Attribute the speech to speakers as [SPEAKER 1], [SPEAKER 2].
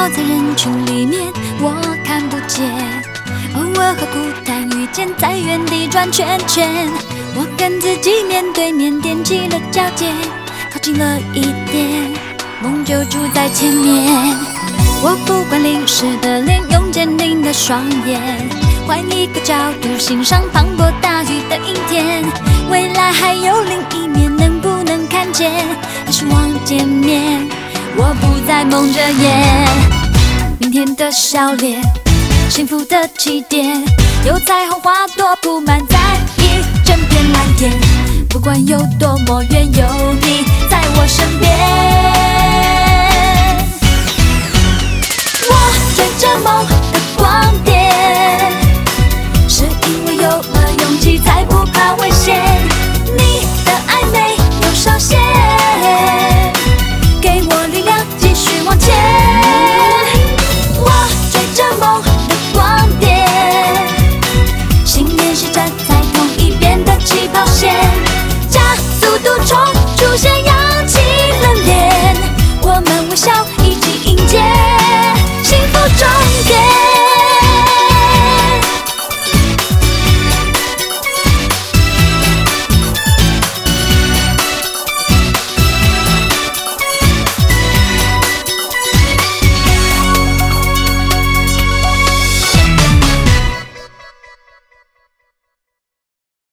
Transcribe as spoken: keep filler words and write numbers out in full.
[SPEAKER 1] 跑在人群里面，我看不见。偶尔和孤单遇见，在原地转圈圈。我跟自己面对面，踮起了脚尖，靠近了一点，梦就住在前面。我不管淋湿的脸，用坚定的双眼，换一个角度欣赏磅礴大雨的阴天。未来还有另一面，能不能看见？还是望见面？我不再蒙着眼。明天的笑脸，幸福的起点，有彩虹花朵铺满在一整片蓝天。不管有多么远，有你在我身边。